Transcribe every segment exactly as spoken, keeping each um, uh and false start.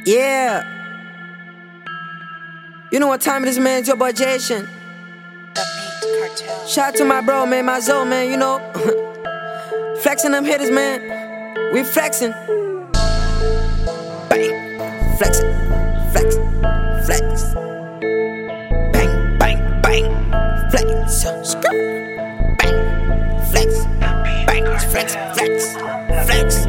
Yeah. You know what time it is, man? It's your boy Jason. Shout out to my bro, man, my Zoe, man, you know. Flexing them hitters, man. We flexing. Bang. Flexing. Flex. Flex. Bang, bang, bang. Flex. Skirt. Bang. Flex. Bang. Flex. Flex. Flex.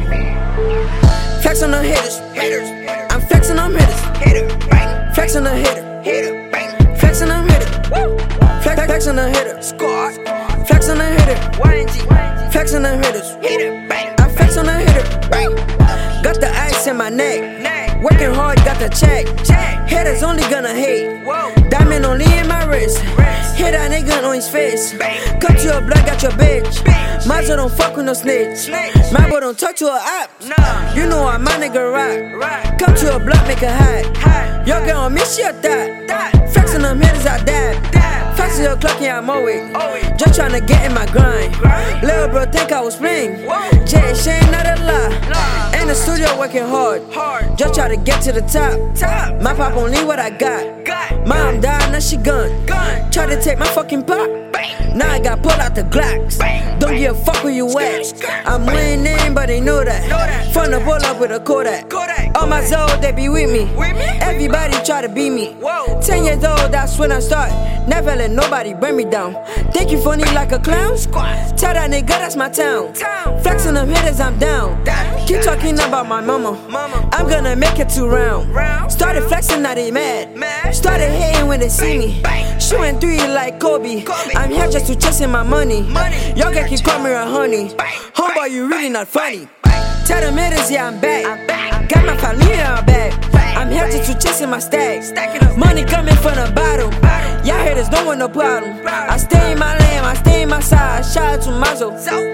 Flex on the hitters. Hitters. I'm flexing on hitters. Hitter. Bang. Flex on the hitter. Hitter. Bang. Flex on the hitter. Woo. Flex, flex on the hitter. Score. Flex on the hitter. Y N G. Flex on the hitters. Hitter. Bang. I flex on the hitter. Bang. Got the ice in my neck. Working hard, got the check. Haters only gonna hate. Diamond only in my wrist. Hit that nigga on his face. Cut to your blood, got your bitch. Mazo don't fuck with no snitch. My boy don't talk to a op. You know I'm my nigga rock. Come to your blood, make a hot. Your girl on me, she a thot. Flexing them hitters, I dab. Flexing your clock, yeah, I'm always. Just tryna get in my grind. Little bro think I was playing. Jay, she ain't not a lie. In the studio working hard. Just try to get to the top. My pop only what I got. Mom died, now she gone. Try to take my fucking pop. Now I got pulled out the Glocks. Don't give a fuck where you at. I'm winning, but they know that. From the pull up with a Kodak. All my Zoe, they be with me. Everybody try to beat me. Ten years old, that's when I start. Never let nobody bring me down. Think you funny like a clown? Tell that nigga that's my town. Flexing them hitters, I'm down. Keep talking about my mama. I'm gonna make it two round. Started flexing, now they mad. Started hating when they see me. Shooting three like Kobe. I'm here just to chasing my money. Y'all get keep call me a honey. Homeboy, you really not funny. Tell them hitters, yeah, I'm back. Got my family in my bag. I'm here just to chasing my stacks. Money coming from the bottom. Y'all haters don't want no problem. I stay in my lane, I stay in my side. Shout out to Mazo.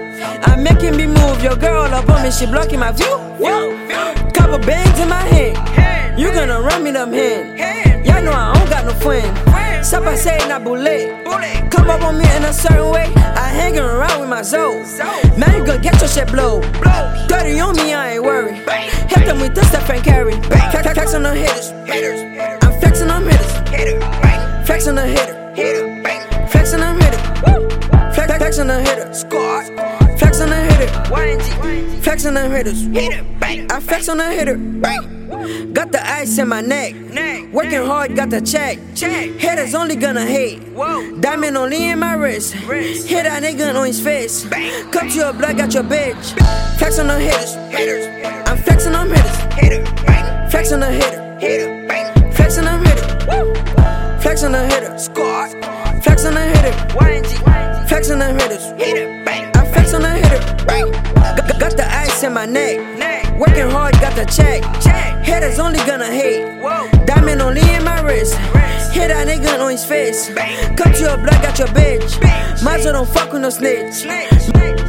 I'm making me move. Your girl up on me, she blocking my view. Couple bangs in my hand. You gonna run me them hand. Y'all know I don't got no friend. Sapa say not bullet. Come up on me in a certain way. I hanging around with my Zoe. Now you gonna get your shit blow. thirty on me, I ain't worried. Hit them with the stuff and carry. Flex on the hitters. I'm flexing on hitters. Flex on the hitter. Flex on the hitter. Flex, flex on the hitter. Score. Flex on the hitter. Y N G. Flex on the hitters. I flex on the hitter. Got the ice in my neck. Working hard, got the check. Haters only gonna hate. Diamond only in my wrist. Hit that nigga on his face. Cut to your blood, got your bitch. Flex on the hitters. I'm flexing on hitters. Flex on the hitter. Flex on the hitter. Flex on the hitter. Score. Flex on the hitter. Y N G. Flex on the hitters. I flex on the hitter. Got the ice in my neck. Working hard, got the check. Haters only gonna hate. Diamond only in my wrist. Hit that nigga on his face. Cut to your blood, got your bitch. Mazo don't fuck with no snitch.